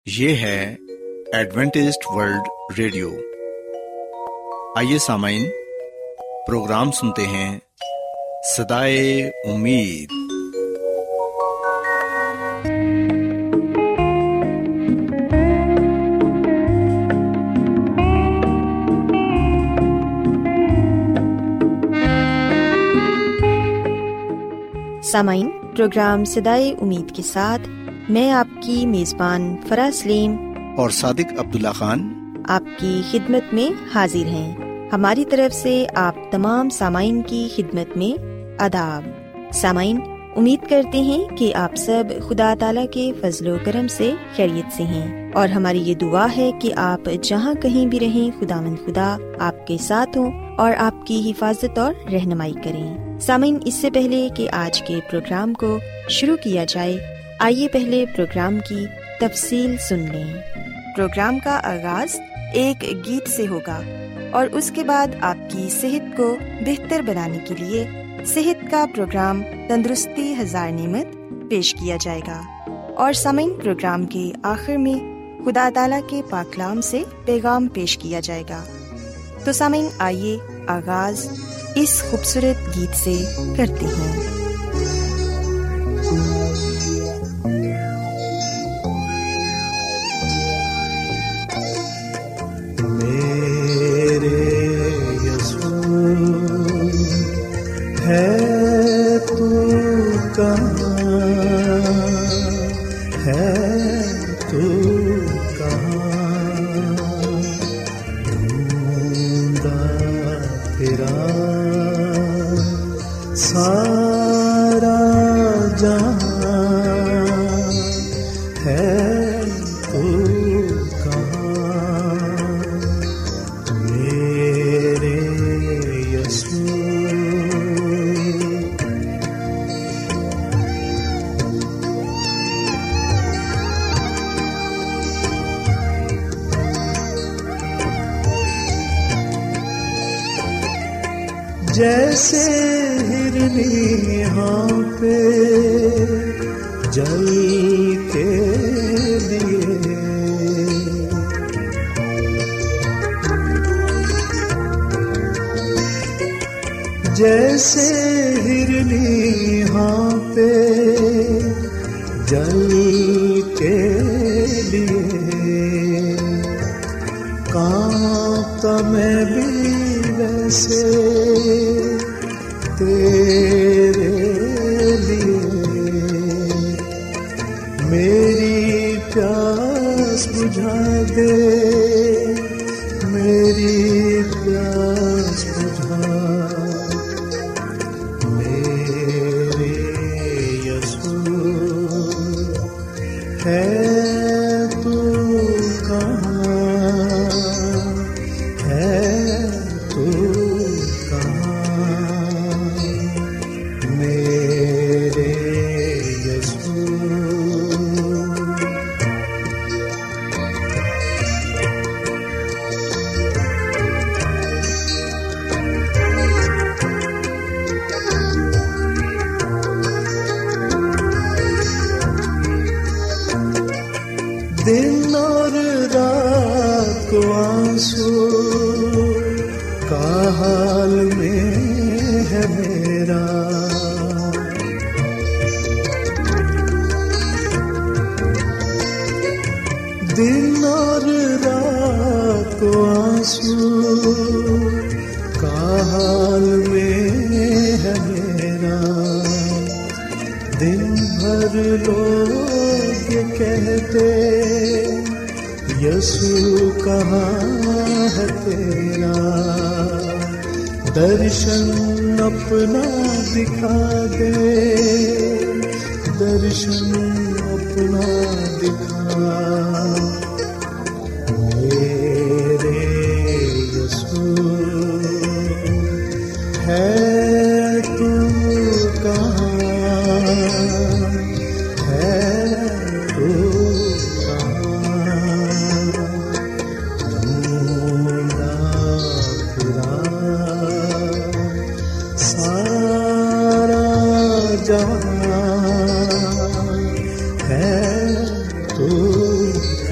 یہ ہے Adventist world radio. آئیے سامعین، پروگرام سنتے ہیں صدائے امید۔ سامعین، پروگرام صدائے امید کے ساتھ میں آپ کی میزبان فرا سلیم اور صادق عبداللہ خان آپ کی خدمت میں حاضر ہیں۔ ہماری طرف سے آپ تمام سامعین کی خدمت میں آداب۔ سامعین، امید کرتے ہیں کہ آپ سب خدا تعالیٰ کے فضل و کرم سے خیریت سے ہیں، اور ہماری یہ دعا ہے کہ آپ جہاں کہیں بھی رہیں، خداوند خدا آپ کے ساتھ ہوں اور آپ کی حفاظت اور رہنمائی کریں۔ سامعین، اس سے پہلے کہ آج کے پروگرام کو شروع کیا جائے، آئیے پہلے پروگرام کی تفصیل سن لیں۔ پروگرام کا آغاز ایک گیت سے ہوگا اور اس کے بعد آپ کی صحت کو بہتر بنانے کے لیے صحت کا پروگرام تندرستی ہزار نعمت پیش کیا جائے گا، اور سامعین، پروگرام کے آخر میں خدا تعالیٰ کے پاک کلام سے پیغام پیش کیا جائے گا۔ تو سامعین، آئیے آغاز اس خوبصورت گیت سے کرتے ہیں۔ ہے تو کہاں، ہے تو کہاں، ڈھونڈا تیرا سارا جہاں، ہے تو کہاں میرے یسوع۔ جیسے ہرنی یہاں پہ جل کے لیے، جیسے ہرنی یہاں پہ جل کے لیے، کانپتا میں بھی ویسے تیرے لیے، میری پیاس بجھا دے، میری پیاس بجھا، میرے یسوع ہے تو کہاں، ہے تو دن اور رات کو آنسو کا حال میں ہے میرا، دن اور رات کو آنسو کا حال میں ہے میرا، دن بھر لوگ یہ کہتے یسوع کہاں ہے تیرا، درشن اپنا دکھا دے، درشن اپنا دکھا، میرے یسوع ہے تو کہاں، ہے تو ہے تو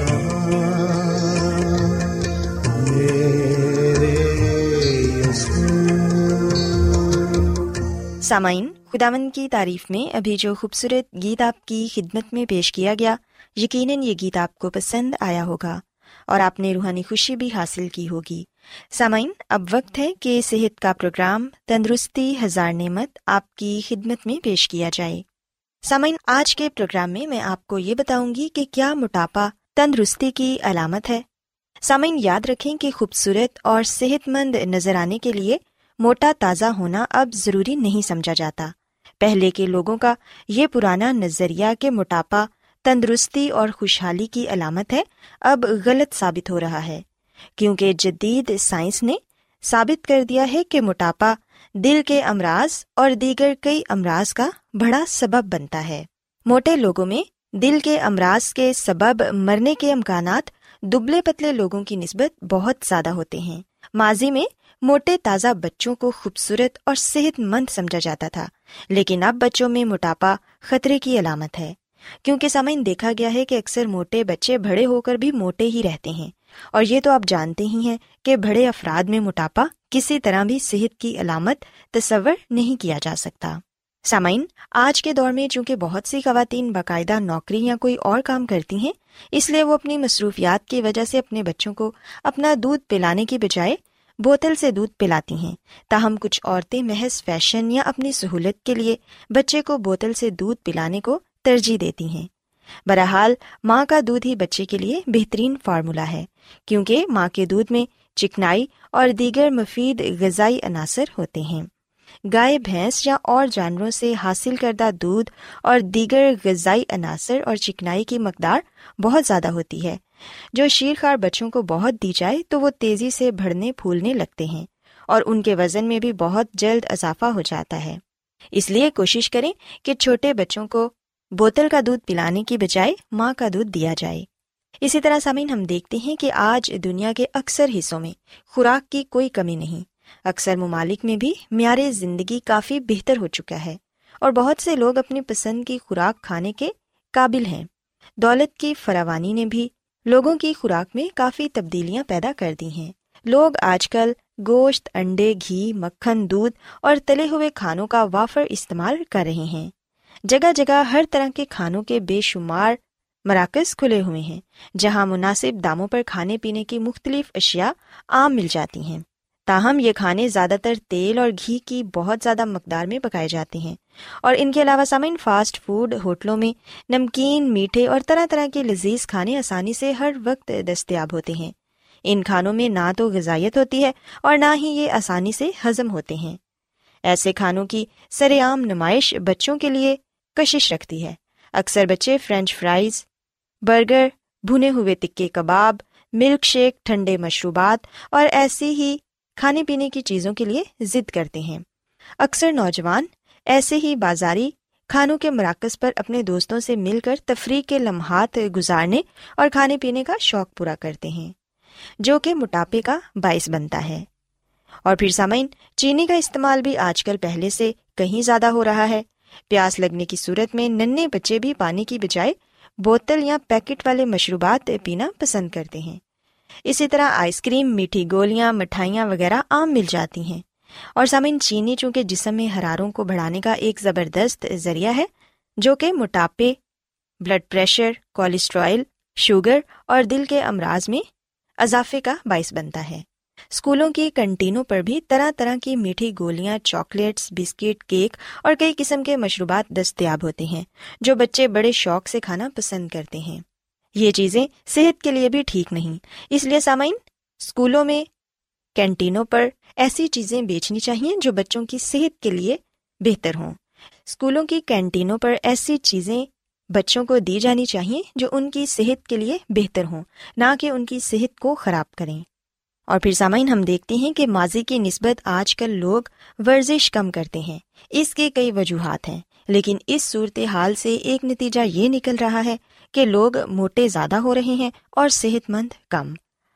سامعین، خداوند کی تعریف میں ابھی جو خوبصورت گیت آپ کی خدمت میں پیش کیا گیا، یقیناً یہ گیت آپ کو پسند آیا ہوگا اور آپ نے روحانی خوشی بھی حاصل کی ہوگی۔ سامعین، اب وقت ہے کہ صحت کا پروگرام تندرستی ہزار نعمت آپ کی خدمت میں پیش کیا جائے۔ سامعین، آج کے پروگرام میں آپ کو یہ بتاؤں گی کہ کیا موٹاپا تندرستی کی علامت ہے۔ سامعین، یاد رکھیں کہ خوبصورت اور صحت مند نظر آنے کے لیے موٹا تازہ ہونا اب ضروری نہیں سمجھا جاتا۔ پہلے کے لوگوں کا یہ پرانا نظریہ کہ موٹاپا تندرستی اور خوشحالی کی علامت ہے اب غلط ثابت ہو رہا ہے، کیونکہ جدید سائنس نے ثابت کر دیا ہے کہ موٹاپا دل کے امراض اور دیگر کئی امراض کا بڑا سبب بنتا ہے۔ موٹے لوگوں میں دل کے امراض کے سبب مرنے کے امکانات دبلے پتلے لوگوں کی نسبت بہت زیادہ ہوتے ہیں۔ ماضی میں موٹے تازہ بچوں کو خوبصورت اور صحت مند سمجھا جاتا تھا، لیکن اب بچوں میں موٹاپا خطرے کی علامت ہے، کیونکہ سامعین دیکھا گیا ہے کہ اکثر موٹے بچے بڑے ہو کر بھی موٹے ہی رہتے ہیں، اور یہ تو آپ جانتے ہی ہیں کہ بڑے افراد میں موٹاپا کسی طرح بھی صحت کی علامت تصور نہیں کیا جا سکتا۔ سامعین، آج کے دور میں چونکہ بہت سی خواتین باقاعدہ نوکری یا کوئی اور کام کرتی ہیں، اس لیے وہ اپنی مصروفیات کی وجہ سے اپنے بچوں کو اپنا دودھ پلانے کی بجائے بوتل سے دودھ پلاتی ہیں۔ تاہم کچھ عورتیں محض فیشن یا اپنی سہولت کے لیے بچے کو بوتل سے دودھ پلانے کو ترجیح دیتی ہیں۔ بہرحال ماں کا دودھ ہی بچے کے لیے بہترین فارمولا ہے، کیونکہ ماں کے دودھ میں چکنائی اور دیگر مفید غذائی عناصر ہوتے ہیں۔ گائے، بھینس یا اور جانوروں سے حاصل کردہ دودھ اور دیگر غذائی عناصر اور چکنائی کی مقدار بہت زیادہ ہوتی ہے۔ جو شیرخوار بچوں کو بہت دی جائے تو وہ تیزی سے بڑھنے پھولنے لگتے ہیں اور ان کے وزن میں بھی بہت جلد اضافہ ہو جاتا ہے۔ اس لیے کوشش کریں کہ چھوٹے بچوں کو بوتل کا دودھ پلانے کی بجائے ماں کا دودھ دیا جائے۔ اسی طرح سامعین، ہم دیکھتے ہیں کہ آج دنیا کے اکثر حصوں میں خوراک کی کوئی کمی نہیں۔ اکثر ممالک میں بھی معیار زندگی کافی بہتر ہو چکا ہے اور بہت سے لوگ اپنی پسند کی خوراک کھانے کے قابل ہیں۔ دولت کی فراوانی نے بھی لوگوں کی خوراک میں کافی تبدیلیاں پیدا کر دی ہیں۔ لوگ آج کل گوشت، انڈے، گھی، مکھن، دودھ اور تلے ہوئے کھانوں کا وافر استعمال کر رہے ہیں۔ جگہ جگہ ہر طرح کے کھانوں کے بے شمار مراکز کھلے ہوئے ہیں، جہاں مناسب داموں پر کھانے پینے کی مختلف اشیاء عام مل جاتی ہیں۔ تاہم یہ کھانے زیادہ تر تیل اور گھی کی بہت زیادہ مقدار میں پکائے جاتے ہیں، اور ان کے علاوہ سامعین فاسٹ فوڈ ہوٹلوں میں نمکین، میٹھے اور طرح طرح کے لذیذ کھانے آسانی سے ہر وقت دستیاب ہوتے ہیں۔ ان کھانوں میں نہ تو غذائیت ہوتی ہے اور نہ ہی یہ آسانی سے ہضم ہوتے ہیں۔ ایسے کھانوں کی سر عام نمائش بچوں کے لیے کشش رکھتی ہے۔ اکثر بچے فرینچ فرائز، برگر، بھنے ہوئے تکے کباب، ملک شیک، ٹھنڈے مشروبات اور ایسی ہی کھانے پینے کی چیزوں کے لیے ضد کرتے ہیں۔ اکثر نوجوان ایسے ہی بازاری کھانوں کے مراکز پر اپنے دوستوں سے مل کر تفریح کے لمحات گزارنے اور کھانے پینے کا شوق پورا کرتے ہیں، جو کہ موٹاپے کا باعث بنتا ہے۔ اور پھر سامعین، چینی کا استعمال بھی آج کل پہلے سے کہیں زیادہ ہو رہا ہے۔ پیاس لگنے کی صورت میں ننھے بچے بھی پانی کی بجائے بوتل یا پیکٹ والے مشروبات پینا پسند کرتے ہیں۔ اسی طرح آئس کریم، میٹھی گولیاں، مٹھائیاں وغیرہ عام مل جاتی ہیں۔ اور سامعین، چینی چونکہ جسم میں حراروں کو بڑھانے کا ایک زبردست ذریعہ ہے، جو کہ موٹاپے، بلڈ پریشر، کولیسٹرول، شوگر اور دل کے امراض میں اضافے کا باعث بنتا ہے۔ اسکولوں کی کنٹینوں پر بھی طرح طرح کی میٹھی گولیاں، چاکلیٹس، بسکٹ، کیک اور کئی قسم کے مشروبات دستیاب ہوتے ہیں، جو بچے بڑے شوق سے کھانا پسند کرتے ہیں۔ یہ چیزیں صحت کے لیے بھی ٹھیک نہیں، اس لیے سامعین، اسکولوں میں کینٹینوں پر ایسی چیزیں بیچنی چاہیے جو بچوں کی صحت کے لیے بہتر ہوں۔ اسکولوں کی کینٹینوں پر ایسی چیزیں بچوں کو دی جانی چاہیے جو ان کی صحت کے لیے بہتر ہوں، نہ کہ ان کی صحت کو خراب کریں۔ اور پھر سامعین، ہم دیکھتے ہیں کہ ماضی کی نسبت آج کل لوگ ورزش کم کرتے ہیں۔ اس کے کئی وجوہات ہیں، لیکن اس صورتحال سے ایک نتیجہ یہ نکل رہا ہے کہ لوگ موٹے زیادہ ہو رہے ہیں اور صحت مند کم۔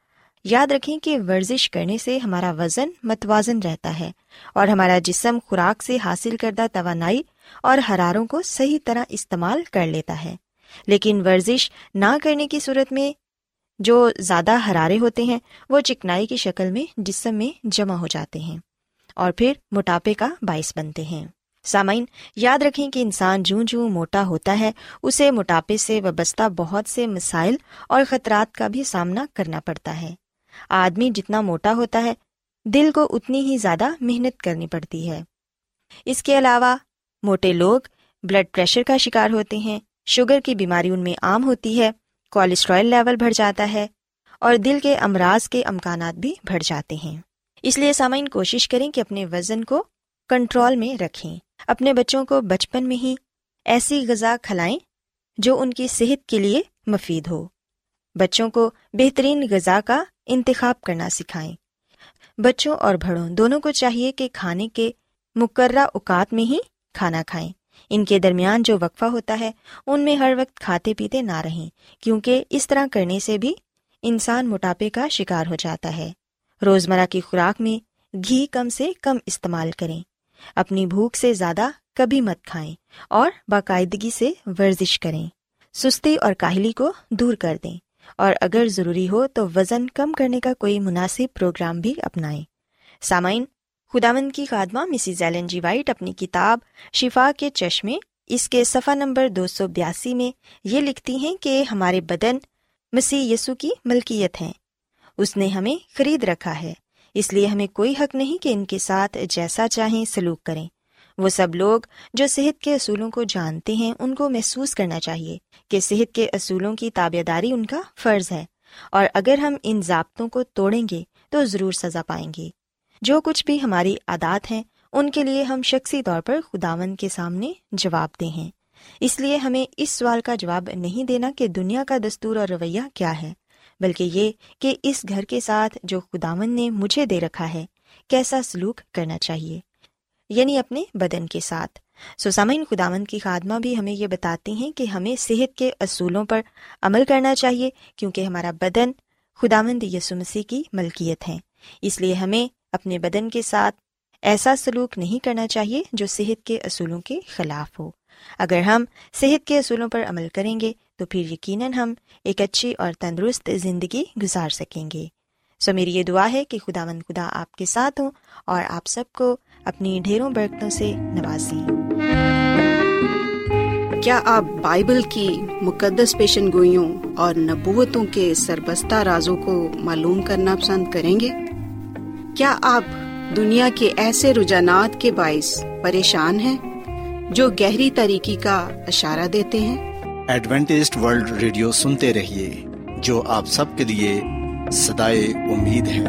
یاد رکھیں کہ ورزش کرنے سے ہمارا وزن متوازن رہتا ہے اور ہمارا جسم خوراک سے حاصل کردہ توانائی اور حراروں کو صحیح طرح استعمال کر لیتا ہے۔ لیکن ورزش نہ کرنے کی صورت میں جو زیادہ حرارے ہوتے ہیں وہ چکنائی کی شکل میں جسم میں جمع ہو جاتے ہیں اور پھر موٹاپے کا باعث بنتے ہیں۔ سامعین، یاد رکھیں کہ انسان جوں موٹا ہوتا ہے اسے موٹاپے سے وابستہ بہت سے مسائل اور خطرات کا بھی سامنا کرنا پڑتا ہے۔ آدمی جتنا موٹا ہوتا ہے دل کو اتنی ہی زیادہ محنت کرنی پڑتی ہے۔ اس کے علاوہ موٹے لوگ بلڈ پریشر کا شکار ہوتے ہیں، شوگر کی بیماری ان میں عام ہوتی ہے، کولیسٹرول لیول بڑھ جاتا ہے اور دل کے امراض کے امکانات بھی بڑھ جاتے ہیں۔ اس لیے سامعین، کوشش کریں کہ اپنے وزن کو کنٹرول میں رکھیں۔ اپنے بچوں کو بچپن میں ہی ایسی غذا کھلائیں جو ان کی صحت کے لیے مفید ہو۔ بچوں کو بہترین غذا کا انتخاب کرنا سکھائیں۔ بچوں اور بڑوں دونوں کو چاہیے کہ کھانے کے مقررہ اوقات میں ہی کھانا کھائیں۔ ان کے درمیان جو وقفہ ہوتا ہے ان میں ہر وقت کھاتے پیتے نہ رہیں، کیونکہ اس طرح کرنے سے بھی انسان موٹاپے کا شکار ہو جاتا ہے۔ روزمرہ کی خوراک میں گھی کم سے کم استعمال کریں۔ اپنی بھوک سے زیادہ کبھی مت کھائیں اور باقاعدگی سے ورزش کریں۔ سستی اور کاہلی کو دور کر دیں اور اگر ضروری ہو تو وزن کم کرنے کا کوئی مناسب پروگرام بھی اپنائیں۔ سامعین، خداوند کی خادمہ مسز ایلن جی وائٹ اپنی کتاب شفا کے چشمے اس کے صفحہ نمبر 282 میں یہ لکھتی ہیں کہ ہمارے بدن مسیح یسوع کی ملکیت ہیں۔ اس نے ہمیں خرید رکھا ہے، اس لیے ہمیں کوئی حق نہیں کہ ان کے ساتھ جیسا چاہیں سلوک کریں۔ وہ سب لوگ جو صحت کے اصولوں کو جانتے ہیں ان کو محسوس کرنا چاہیے کہ صحت کے اصولوں کی تابعداری ان کا فرض ہے، اور اگر ہم ان ضابطوں کو توڑیں گے تو ضرور سزا پائیں گے۔ جو کچھ بھی ہماری عادات ہیں ان کے لیے ہم شخصی طور پر خداوند کے سامنے جواب دہ ہیں۔ اس لیے ہمیں اس سوال کا جواب نہیں دینا کہ دنیا کا دستور اور رویہ کیا ہے، بلکہ یہ کہ اس گھر کے ساتھ جو خداوند نے مجھے دے رکھا ہے کیسا سلوک کرنا چاہیے، یعنی اپنے بدن کے ساتھ۔ سامعین، خداوند کی خادمہ بھی ہمیں یہ بتاتی ہیں کہ ہمیں صحت کے اصولوں پر عمل کرنا چاہیے، کیونکہ ہمارا بدن خداوند یسوع مسیح کی ملکیت ہے۔ اس لیے ہمیں اپنے بدن کے ساتھ ایسا سلوک نہیں کرنا چاہیے جو صحت کے اصولوں کے خلاف ہو۔ اگر ہم صحت کے اصولوں پر عمل کریں گے تو پھر یقیناً ہم ایک اچھی اور تندرست زندگی گزار سکیں گے۔ میری یہ دعا ہے کہ خداوند خدا آپ کے ساتھ ہوں اور آپ سب کو اپنی ڈھیروں برکتوں سے نوازیں۔ کیا آپ بائبل کی مقدس پیشن گوئیوں اور نبوتوں کے سربستہ رازوں کو معلوم کرنا پسند کریں گے؟ کیا آپ دنیا کے ایسے رجحانات کے باعث پریشان ہیں جو گہری تاریکی کا اشارہ دیتے ہیں؟ ایڈوینٹسٹ ورلڈ ریڈیو سنتے رہیے، جو آپ سب کے لیے صدائے امید ہے۔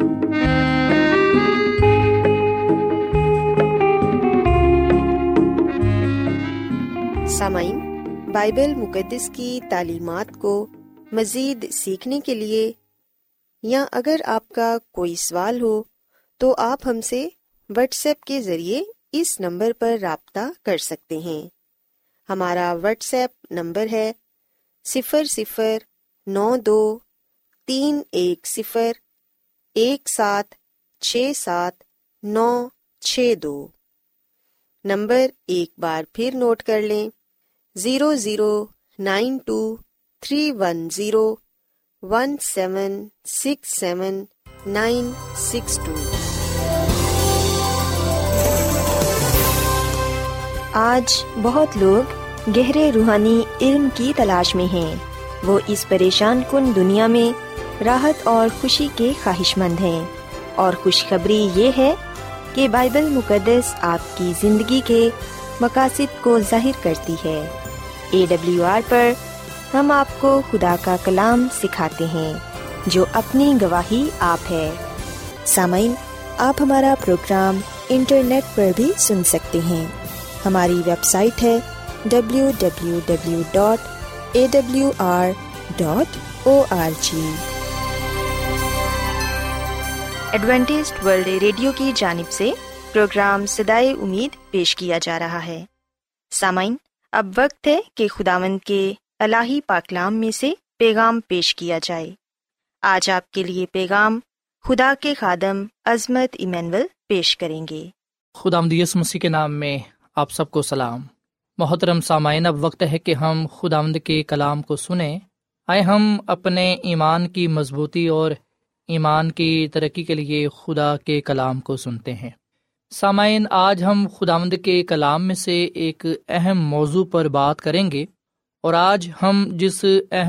سامعین، بائبل مقدس کی تعلیمات کو مزید سیکھنے کے لیے یا اگر آپ کا کوئی سوال ہو تو آپ ہم سے واٹس ایپ کے ذریعے اس نمبر پر رابطہ کر سکتے ہیں۔ ہمارا واٹس ایپ نمبر ہے 009231767962۔ نمبر ایک بار پھر نوٹ کر لیں، 009231767962۔ آج بہت لوگ گہرے روحانی علم کی تلاش میں ہیں۔ وہ اس پریشان کن دنیا میں راحت اور خوشی کے خواہش مند ہیں، اور خوشخبری یہ ہے کہ بائبل مقدس آپ کی زندگی کے مقاصد کو ظاہر کرتی ہے۔ AWR پر ہم آپ کو خدا کا کلام سکھاتے ہیں جو اپنی گواہی آپ ہے۔ سامعین، آپ ہمارا پروگرام انٹرنیٹ پر بھی سن سکتے ہیں۔ ہماری ویب سائٹ ہے www.awr.org۔ ایڈوینٹسٹ ورلڈ ریڈیو کی جانب سے پروگرام صدائے امید پیش کیا جا رہا ہے۔ سامعین، اب وقت ہے کہ خداوند کے الہی پاکلام میں سے پیغام پیش کیا جائے۔ آج آپ کے لیے پیغام خدا کے خادم عظمت ایمینول پیش کریں گے۔ خداوند یسوع مسیح کے نام میں آپ سب کو سلام۔ محترم سامعین، اب وقت ہے کہ ہم خداوند کے کلام کو سنیں۔ آئے ہم اپنے ایمان کی مضبوطی اور ایمان کی ترقی کے لیے خدا کے کلام کو سنتے ہیں۔ سامعین، آج ہم خداوند کے کلام میں سے ایک اہم موضوع پر بات کریں گے، اور آج ہم جس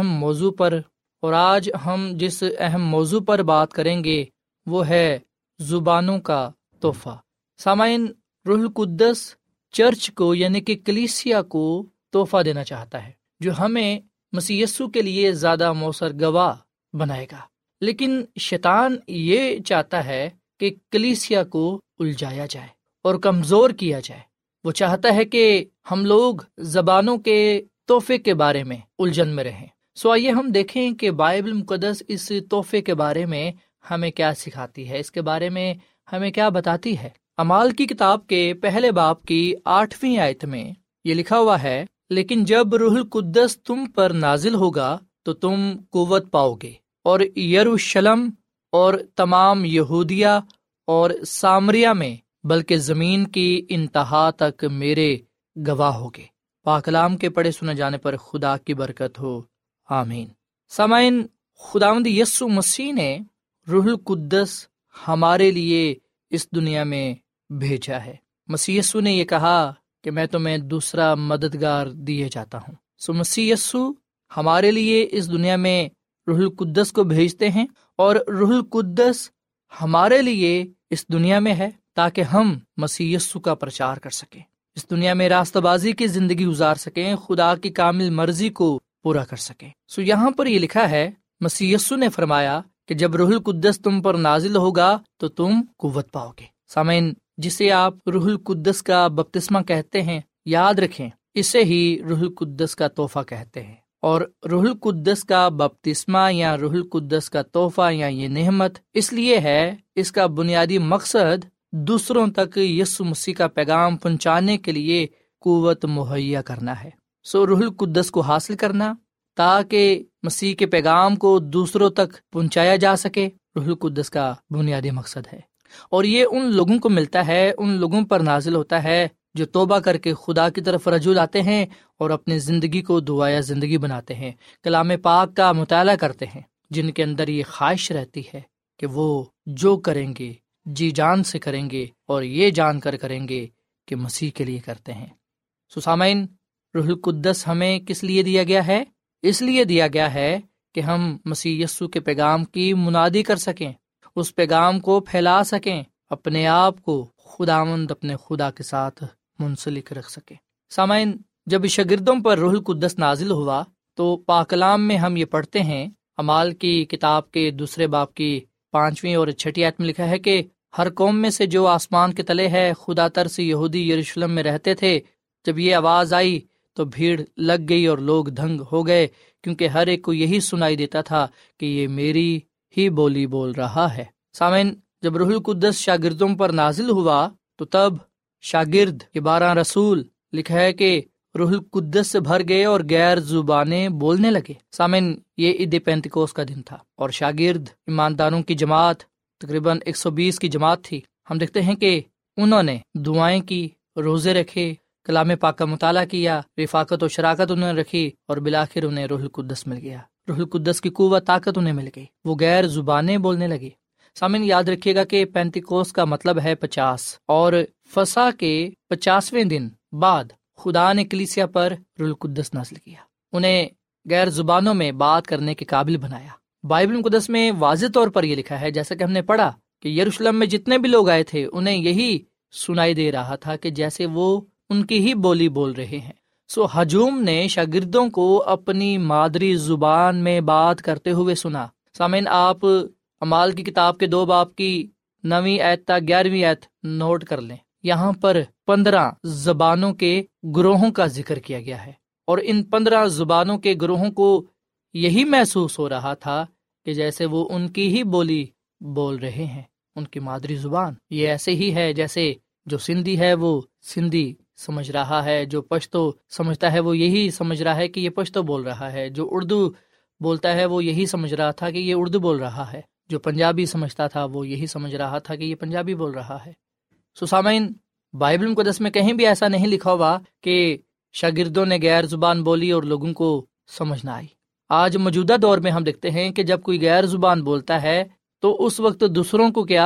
اہم موضوع پر بات کریں گے وہ ہے زبانوں کا تحفہ۔ سامعین، روح القدس چرچ کو یعنی کہ کلیسیا کو تحفہ دینا چاہتا ہے جو ہمیں مسیح یسوع کے لیے زیادہ موثر گواہ بنائے گا، لیکن شیطان یہ چاہتا ہے کہ کلیسیا کو الجھایا جائے اور کمزور کیا جائے۔ وہ چاہتا ہے کہ ہم لوگ زبانوں کے تحفے کے بارے میں الجھن میں رہیں۔ آئیے ہم دیکھیں کہ بائبل مقدس اس تحفے کے بارے میں ہمیں کیا سکھاتی ہے، اس کے بارے میں ہمیں کیا بتاتی ہے۔ اعمال کی کتاب کے پہلے باب کی 8ویں آیت میں یہ لکھا ہوا ہے، لیکن جب روح القدس تم پر نازل ہوگا تو تم قوت پاؤ گے، اور یروشلم اور تمام یہودیہ اور سامریہ میں بلکہ زمین کی انتہا تک میرے گواہ ہوگے۔ پاک کلام کے پڑھے سنے جانے پر خدا کی برکت ہو، آمین۔ سامعین، خداوند یسوع مسیح نے روح القدس ہمارے لیے اس دنیا میں بھیجا ہے۔ مسیح یسوع نے یہ کہا کہ میں تمہیں دوسرا مددگار دیے جاتا ہوں۔ مسیح یسوع ہمارے لیے اس دنیا میں روح القدس کو بھیجتے ہیں، اور روح القدس ہمارے لیے اس دنیا میں ہے تاکہ ہم مسیح یسوع کا پرچار کر سکیں، اس دنیا میں راستہ بازی کی زندگی گزار سکیں، خدا کی کامل مرضی کو پورا کر سکیں۔ یہاں پر یہ لکھا ہے، مسیح یسوع نے فرمایا کہ جب روح القدس تم پر نازل ہوگا تو تم قوت پاؤ گے۔ سامعین، جسے آپ روح القدس کا بپتسمہ کہتے ہیں، یاد رکھیں اسے ہی روح القدس کا تحفہ کہتے ہیں۔ اور روح القدس کا بپتسمہ یا روح القدس کا تحفہ یا یہ نعمت اس لیے ہے، اس کا بنیادی مقصد دوسروں تک یسوع مسیح کا پیغام پہنچانے کے لیے قوت مہیا کرنا ہے۔ روح القدس کو حاصل کرنا تاکہ مسیح کے پیغام کو دوسروں تک پہنچایا جا سکے، روح القدس کا بنیادی مقصد ہے۔ اور یہ ان لوگوں کو ملتا ہے، ان لوگوں پر نازل ہوتا ہے جو توبہ کر کے خدا کی طرف رجوع آتے ہیں اور اپنی زندگی کو دعایا زندگی بناتے ہیں، کلام پاک کا مطالعہ کرتے ہیں، جن کے اندر یہ خواہش رہتی ہے کہ وہ جو کریں گے جی جان سے کریں گے اور یہ جان کر کریں گے کہ مسیح کے لیے کرتے ہیں۔ سامعین، روح القدس ہمیں کس لیے دیا گیا ہے؟ اس لیے دیا گیا ہے کہ ہم مسیح یسوع کے پیغام کی منادی کر سکیں، اس پیغام کو پھیلا سکیں، اپنے آپ کو خداوند اپنے خدا کے ساتھ منسلک رکھ سکیں۔ سامعین، جب شاگردوں پر روح القدس نازل ہوا تو پاک کلام میں ہم یہ پڑھتے ہیں، اعمال کی کتاب کے 2 باب کی 5ویں اور 6 آیت میں لکھا ہے کہ ہر قوم میں سے جو آسمان کے تلے ہے خدا ترس یہودی یروشلم میں رہتے تھے، جب یہ آواز آئی تو بھیڑ لگ گئی اور لوگ دھنگ ہو گئے، کیونکہ ہر ایک کو یہی سنائی دیتا تھا کہ یہ میری ہی بولی بول رہا ہے۔ سامعین، جب روح القدس شاگردوں پر نازل ہوا تو تب شاگرد کے 12 رسول لکھا ہے کہ روح القدس سے بھر گئے اور غیر زبانیں بولنے لگے۔ سامعین، یہ عید پینتیکوس کا دن تھا اور شاگرد ایمانداروں کی جماعت تقریباً 120 کی جماعت تھی۔ ہم دیکھتے ہیں کہ انہوں نے دعائیں کی، روزے رکھے، کلام پاک کا مطالعہ کیا، رفاقت و شراکت انہوں نے رکھی، اور بالآخر انہیں روح القدس مل گیا۔ روح القدس کی قوت طاقت انہیں مل گئی، وہ غیر زبانیں بولنے لگے۔ سامعین، یاد رکھیے گا کہ پینتیکوس کا مطلب ہے 50، اور فسح کے 50ویں دن بعد خدا نے کلیسیا پر روح القدس نازل کیا، انہیں غیر زبانوں میں بات کرنے کے قابل بنایا۔ بائبل مقدس میں واضح طور پر یہ لکھا ہے، جیسا کہ ہم نے پڑھا، کہ یروشلم میں جتنے بھی لوگ آئے تھے انہیں یہی سنائی دے رہا تھا کہ جیسے وہ ان کی ہی بولی بول رہے ہیں۔ ہجوم نے شاگردوں کو اپنی مادری زبان میں بات کرتے ہوئے سنا۔ سامعین، آپ اعمال کی کتاب کے 2 باب کی 9ویں آیت تا 11ویں آیت نوٹ کر لیں، یہاں پر 15 زبانوں کے گروہوں کا ذکر کیا گیا ہے، اور ان 15 زبانوں کے گروہوں کو یہی محسوس ہو رہا تھا کہ جیسے وہ ان کی ہی بولی بول رہے ہیں، ان کی مادری زبان۔ یہ ایسے ہی ہے جیسے جو سندھی ہے وہ سندھی سمجھ رہا ہے، جو پشتو سمجھتا ہے وہ یہی سمجھ رہا ہے کہ یہ پشتو بول رہا ہے، جو اردو بولتا ہے وہ یہی سمجھ رہا تھا کہ یہ اردو بول رہا ہے، جو پنجابی سمجھتا تھا وہ یہی سمجھ رہا تھا کہ یہ پنجابی بول رہا ہے۔ سامعین، بائبل مقدس میں کہیں بھی ایسا نہیں لکھا ہوا کہ شاگردوں نے غیر زبان بولی اور لوگوں کو سمجھ نہ آئی۔ آج موجودہ دور میں ہم دیکھتے ہیں کہ جب کوئی غیر زبان بولتا ہے تو اس وقت دوسروں کو کیا،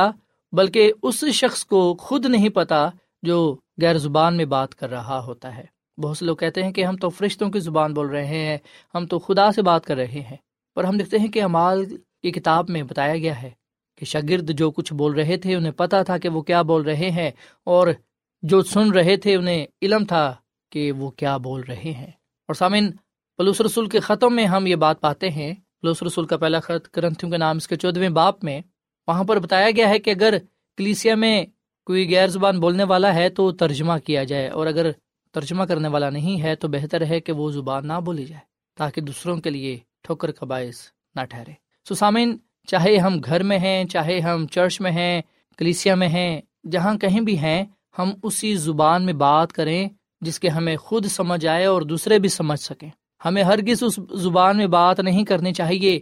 بلکہ اس شخص کو خود نہیں پتا جو غیر زبان میں بات کر رہا ہوتا ہے۔ بہت سے لوگ کہتے ہیں کہ ہم تو فرشتوں کی زبان بول رہے ہیں، ہم تو خدا سے بات کر رہے ہیں، پر ہم دیکھتے ہیں کہ اعمال کی کتاب میں بتایا گیا ہے کہ شاگرد جو کچھ بول رہے تھے انہیں پتا تھا کہ وہ کیا بول رہے ہیں، اور جو سن رہے تھے انہیں علم تھا کہ وہ کیا بول رہے ہیں۔ اور سامعین، پولس رسول کے خطوں میں ہم یہ بات پاتے ہیں، پولس رسول کا پہلا خط کرنتھیوں کے نام اس کے 14ویں باب میں، وہاں پر بتایا گیا ہے کہ اگر کلیسیا میں کوئی غیر زبان بولنے والا ہے تو ترجمہ کیا جائے، اور اگر ترجمہ کرنے والا نہیں ہے تو بہتر ہے کہ وہ زبان نہ بولی جائے تاکہ دوسروں کے لیے ٹھوکر کا باعث نہ ٹھہرے۔ سامعین، چاہے ہم گھر میں ہیں، چاہے ہم چرچ میں ہیں، کلیسیا میں ہیں، جہاں کہیں بھی ہیں، ہم اسی زبان میں بات کریں جس کے ہمیں خود سمجھ آئے اور دوسرے بھی سمجھ سکیں۔ ہمیں ہرگز اس زبان میں بات نہیں کرنی چاہیے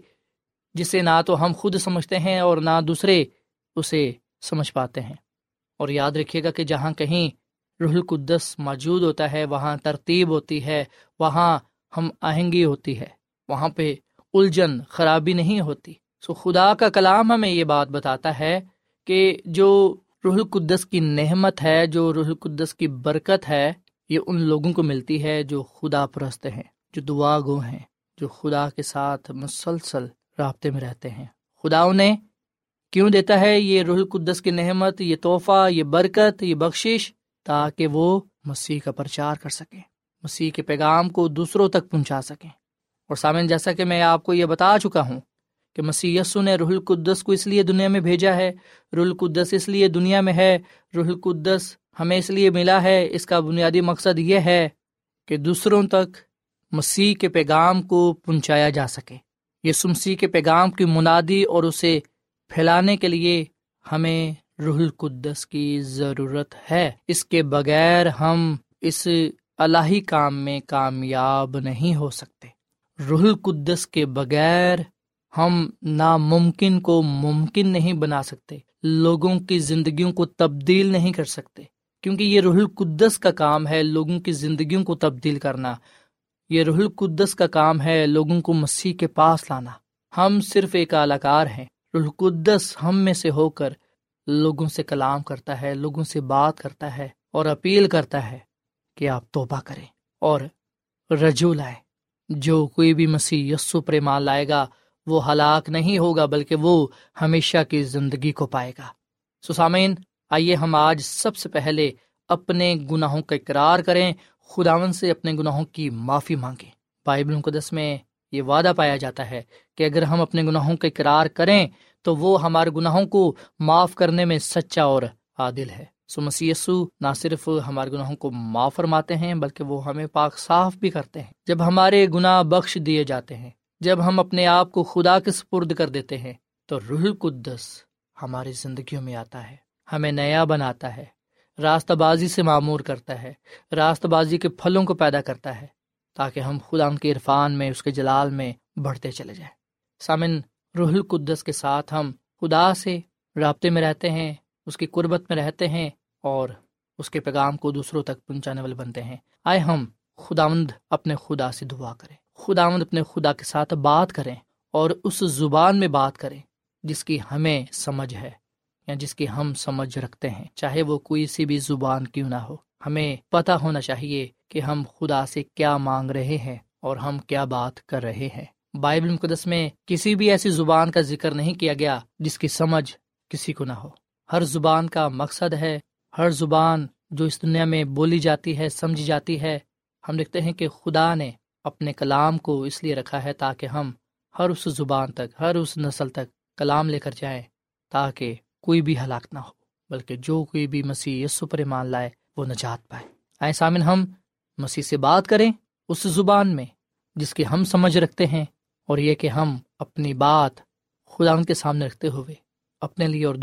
جسے نہ تو ہم خود سمجھتے ہیں اور نہ دوسرے اسے سمجھ پاتے ہیں۔ اور یاد رکھیے گا کہ جہاں کہیں روح القدس موجود ہوتا ہے وہاں ترتیب ہوتی ہے، وہاں ہم آہنگی ہوتی ہے، وہاں پہ الجھن خرابی نہیں ہوتی۔ خدا کا کلام ہمیں یہ بات بتاتا ہے کہ جو روح القدس کی نعمت ہے، جو روح القدس کی برکت ہے، یہ ان لوگوں کو ملتی ہے جو خدا پرست ہیں، جو دعا گو ہیں، جو خدا کے ساتھ مسلسل رابطے میں رہتے ہیں۔ خدا انہیں کیوں دیتا ہے یہ روح القدس کی نعمت، یہ تحفہ، یہ برکت، یہ بخشش؟ تاکہ وہ مسیح کا پرچار کر سکیں، مسیح کے پیغام کو دوسروں تک پہنچا سکیں۔ اور سامعین، جیسا کہ میں آپ کو یہ بتا چکا ہوں کہ مسیح یسوع نے روح القدس کو اس لیے دنیا میں بھیجا ہے، روح القدس اس لیے دنیا میں ہے، روح القدس ہمیں اس لیے ملا ہے، اس کا بنیادی مقصد یہ ہے کہ دوسروں تک مسیح کے پیغام کو پہنچایا جا سکے۔ یسوع مسیح کے پیغام کی منادی اور اسے پھیلانے کے لیے ہمیں روح القدس کی ضرورت ہے۔ اس کے بغیر ہم اس الہی کام میں کامیاب نہیں ہو سکتے۔ روح القدس کے بغیر ہم ناممکن کو ممکن نہیں بنا سکتے، لوگوں کی زندگیوں کو تبدیل نہیں کر سکتے، کیونکہ یہ روح القدس کا کام ہے لوگوں کی زندگیوں کو تبدیل کرنا۔ یہ روح القدس کا کام ہے لوگوں کو مسیح کے پاس لانا۔ ہم صرف ایک اعلی کار ہیں۔ روح القدس ہم میں سے ہو کر لوگوں سے کلام کرتا ہے، لوگوں سے بات کرتا ہے اور اپیل کرتا ہے کہ آپ توبہ کریں اور رجوع لائیں۔ جو کوئی بھی مسیح یسوع پر ایمان لائے گا وہ ہلاک نہیں ہوگا بلکہ وہ ہمیشہ کی زندگی کو پائے گا۔ سامعین، آئیے ہم آج سب سے پہلے اپنے گناہوں کا اقرار کریں، خداوند سے اپنے گناہوں کی معافی مانگیں۔ بائبل مقدس میں یہ وعدہ پایا جاتا ہے کہ اگر ہم اپنے گناہوں کا اقرار کریں تو وہ ہمارے گناہوں کو معاف کرنے میں سچا اور عادل ہے۔ مسیح یسوع نہ صرف ہمارے گناہوں کو معاف فرماتے ہیں بلکہ وہ ہمیں پاک صاف بھی کرتے ہیں۔ جب ہمارے گناہ بخش دیے جاتے ہیں، جب ہم اپنے آپ کو خدا کے سپرد کر دیتے ہیں، تو روح القدس ہماری زندگیوں میں آتا ہے، ہمیں نیا بناتا ہے، راستہ بازی سے معمور کرتا ہے، راستہ بازی کے پھلوں کو پیدا کرتا ہے تاکہ ہم خدا کے عرفان میں، اس کے جلال میں بڑھتے چلے جائیں۔ سامن، روح القدس کے ساتھ ہم خدا سے رابطے میں رہتے ہیں، اس کی قربت میں رہتے ہیں اور اس کے پیغام کو دوسروں تک پہنچانے والے بنتے ہیں۔ آئے ہم خداوند اپنے خدا سے دعا کریں، خداوند اپنے خدا کے ساتھ بات کریں اور اس زبان میں بات کریں جس کی ہمیں سمجھ ہے یا جس کی ہم سمجھ رکھتے ہیں، چاہے وہ کوئی سی بھی زبان کیوں نہ ہو۔ ہمیں پتہ ہونا چاہیے کہ ہم خدا سے کیا مانگ رہے ہیں اور ہم کیا بات کر رہے ہیں۔ بائبل مقدس میں کسی بھی ایسی زبان کا ذکر نہیں کیا گیا جس کی سمجھ کسی کو نہ ہو۔ ہر زبان کا مقصد ہے، ہر زبان جو اس دنیا میں بولی جاتی ہے، سمجھی جاتی ہے۔ ہم دیکھتے ہیں کہ خدا نے اپنے کلام کو اس لیے رکھا ہے تاکہ ہم ہر اس زبان تک، ہر اس نسل تک کلام لے کر جائیں، تاکہ کوئی بھی ہلاک نہ ہو بلکہ جو کوئی بھی مسیح یسوع پر ایمان لائے وہ نجات پائے۔ آئے سامن، ہم مسیح سے بات کریں اس زبان میں جس کی ہم سمجھ رکھتے ہیں، اور یہ کہ ہم اپنی بات خدا ان کے سامنے رکھتے ہوئے اپنے لیے اور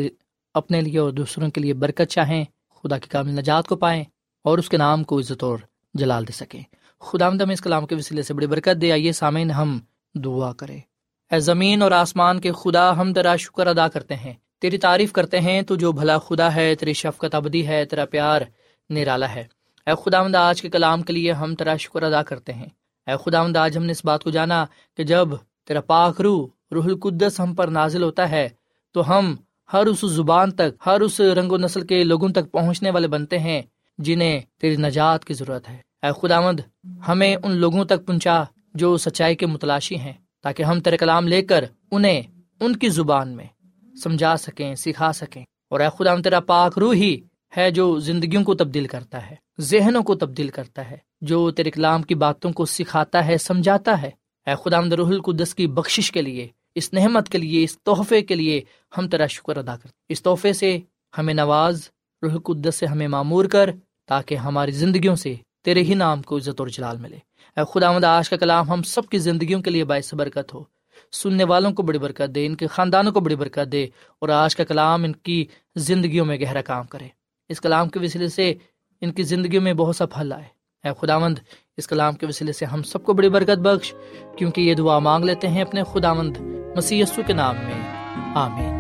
دوسروں کے لیے برکت چاہیں، خدا کی کامل نجات کو پائیں اور اس کے نام کو عزت اور جلال دے سکیں۔ خداوند ہمیں اس کلام کے وسیلے سے بڑی برکت دے۔ آئیے سامعین، ہم دعا کریں۔ اے زمین اور آسمان کے خدا، ہم تیرا شکر ادا کرتے ہیں، تیری تعریف کرتے ہیں۔ تو جو بھلا خدا ہے، تیری شفقت ابدی ہے، تیرا پیار نرالا ہے۔ اے خداوند، آج کے کلام کے لیے ہم تیرا شکر ادا کرتے ہیں۔ اے خداوند، آج ہم نے اس بات کو جانا کہ جب تیرا پاک روح القدس ہم پر نازل ہوتا ہے تو ہم ہر اس زبان تک، ہر اس رنگ و نسل کے لوگوں تک پہنچنے والے بنتے ہیں جنہیں تیری نجات کی ضرورت ہے۔ اے خداوند، ہمیں ان لوگوں تک پہنچا جو سچائی کے متلاشی ہیں، تاکہ ہم تیرے کلام لے کر انہیں ان کی زبان میں سمجھا سکیں، سکھا سکیں۔ اور اے خداوند، تیرا پاک روح ہی ہے جو زندگیوں کو تبدیل کرتا ہے، ذہنوں کو تبدیل کرتا ہے، جو تیرے کلام کی باتوں کو سکھاتا ہے، سمجھاتا ہے۔ اے خداوند، روح القدس کی بخشش کے لیے، اس نعمت کے لیے، اس تحفے کے لیے ہم تیرا شکر ادا کرتے۔ اس تحفے سے ہمیں نواز، روح القدس سے ہمیں معمور کر، تاکہ ہماری زندگیوں سے تیرے ہی نام کو عزت اور جلال ملے۔ اے خداوند، آج کا کلام ہم سب کی زندگیوں کے لیے باعث برکت ہو، سننے والوں کو بڑی برکت دے، ان کے خاندانوں کو بڑی برکت دے، اور آج کا کلام ان کی زندگیوں میں گہرا کام کرے۔ اس کلام کے وسیلے سے ان کی زندگیوں میں بہت سا پھل آئے۔ اے خداوند، اس کلام کے وسیلے سے ہم سب کو بڑی برکت بخش، کیونکہ یہ دعا مانگ لیتے ہیں اپنے خداوند مسیح یسوع کے نام میں، آمین۔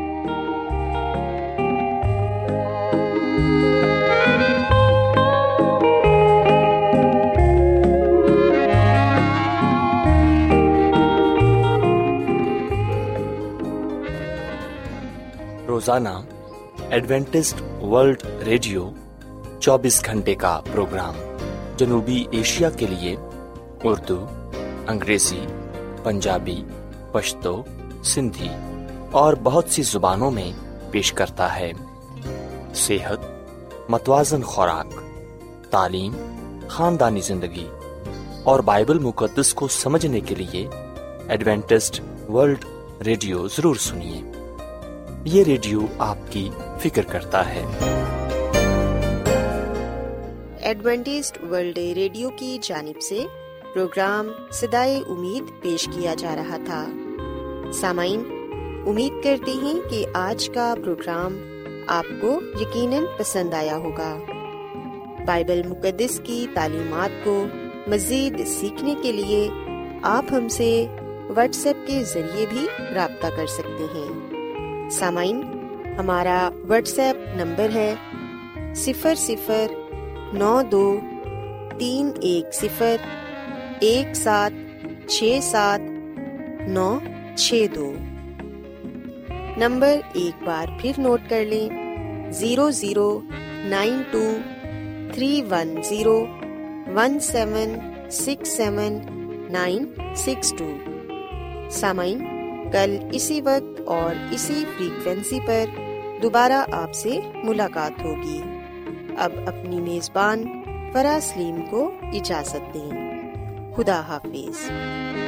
روزانہ ایڈوینٹسٹ ورلڈ ریڈیو 24 گھنٹے کا پروگرام جنوبی ایشیا کے لیے اردو، انگریزی، پنجابی، پشتو، سندھی اور بہت سی زبانوں میں پیش کرتا ہے۔ صحت، متوازن خوراک، تعلیم، خاندانی زندگی اور بائبل مقدس کو سمجھنے کے لیے ایڈوینٹسٹ ورلڈ ریڈیو ضرور سنیے۔ یہ ریڈیو آپ کی فکر کرتا ہے۔ ایڈوینٹسٹ ورلڈ ریڈیو کی جانب سے پروگرام صدائے امید پیش کیا جا رہا تھا۔ سامعین، امید کرتے ہیں کہ آج کا پروگرام آپ کو یقیناً پسند آیا ہوگا۔ بائبل مقدس کی تعلیمات کو مزید سیکھنے کے لیے آپ ہم سے واٹس ایپ کے ذریعے بھی رابطہ کر سکتے ہیں۔ سامعین، ہمارا واٹس ایپ نمبر ہے 00923101767962۔ نمبر ایک بار پھر نوٹ کر لیں، 009231767962۔ سامعین، کل اسی وقت اور اسی فریکوینسی پر دوبارہ آپ سے ملاقات ہوگی۔ اب اپنی میزبان فرا سلیم کو اجازت دیں۔ خدا حافظ۔